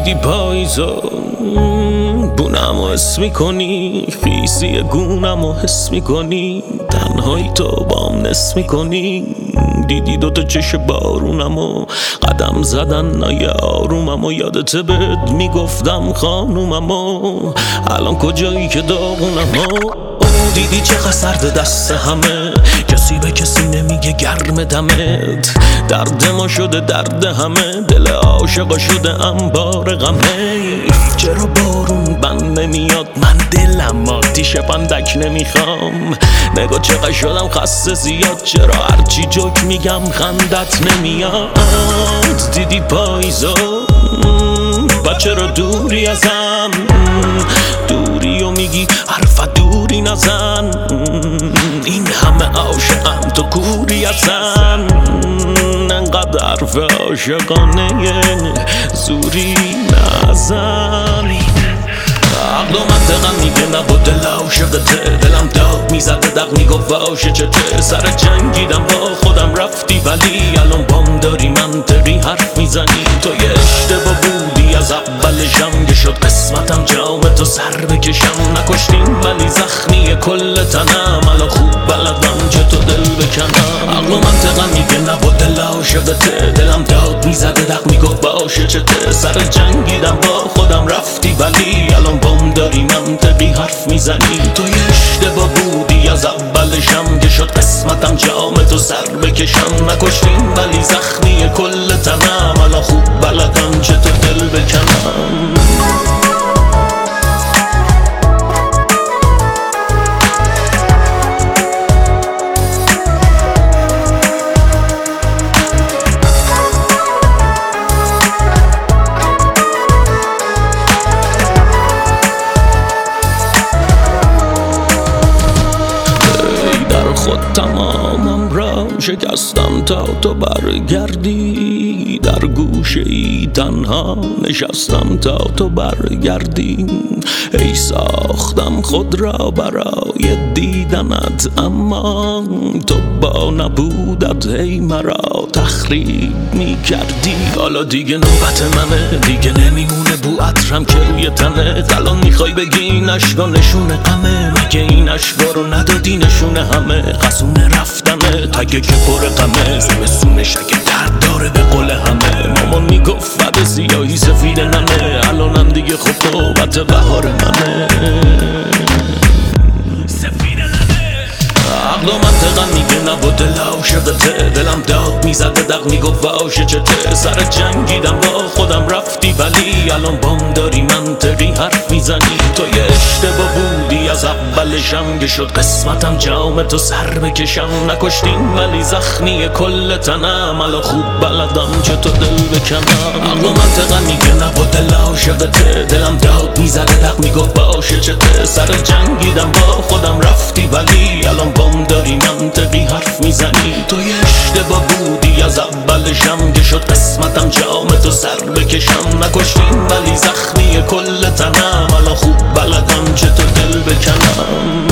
دیدی پاییزا بونم و حس میکنی، خیسی گونم و حس میکنی، تنهایی تو بام نس میکنی. دیدی دوتا چش بارونم و قدم زدن نای آرومم و یادت بهت میگفتم خانومم و الان کجایی که داغونم و دیدی چقدر سرد دست همه، کسی به کسی نمیگه گرم دمت، درد ما شده درد همه، دل عاشقا شده انبار غمه. چرا بارون بند نمیاد، من دلم آتیش پندک نمیخوام، نگاه چقدر شدم خسته زیاد، چرا هرچی جوک میگم خندت نمیاد. دیدی پاییزا و چرا دوری ازم، دوری و میگی حرف دوری نزن، این همه عاشقم تو کوری ازن، انقدر حرف عاشقانه زوری نزن. عقل و منطقم میگه نبود دل عاشقته، دلم داد میزده دق میگفت واشه چته، سر جنگیدم با خودم رفتی ولی الان بام داری منطقی حرف میزنی. تو یه اشتباه بودی از اولشم که شد قسمتم جام تو سر بکشم، نکشتیم ولی زخمی کل تنم، الان خوب بلدم چه تو دل بکنم. عقل و منطقم میگه نبود دل عاشقته، دلم داد میزده دق میگفت باشه چته، سر جنگیدم با خودم رفتی ولی الان بام داری منطقی حرف میزنی. تو یه اشتباه بودی از اولشم که شد قسمتم جام تو سر بکشم، نکشتیم ولی زخمی کل تنم، الان خوب بلدم چه تو دل بکنم. خود تمامم را شکستم تا تو برگردی، در گوشه ای تنها نشستم تا تو برگردی. ای ساختم خود را برای دیدنت، اما تو با نبودت هی مرا تخریب می کردی. حالا دیگه نوبت منه، دیگه نمیمونه بو عطرم که روی تنه، الان میخوای بگی این اشکا نشونه غمه، میگه این اشکا رو ندادی نشونه همه، قصونه رفتنه تگه که پر غمه، زمستونش اگه درد داره به قول همه، مامان میگفت فد سیاهی سفید نمه، الانم دیگه خب نوبت بهار منه. عقل و منطقم میگه نبود دل عاشقته، دلم داد میزده دق میگفت واشه چته، سر جنگیدم با خودم رفتی ولی الان بام داری منطقی حرف میزنی. تو یه اشتباه بودی از اولشم که شد قسمتم جام تو سر بکشم، نکشتیم ولی زخمی کل تنم، الان خوب بلدم چه تو دل بکنم. عقل و منطقم میگه نبود دل عاشقته، دلم داد میزده دق میگفت باشه چته، سر جنگیدم با خودم رفتی ولی الان بام داری منطقی حرف میزنی. تو یه اشتباه بودی از اولشم که شد قسمتم جام تو سر بکشم، نکشتیم ولی زخمی کل تنم، الان خوب بلدم چه تو دل بکنم.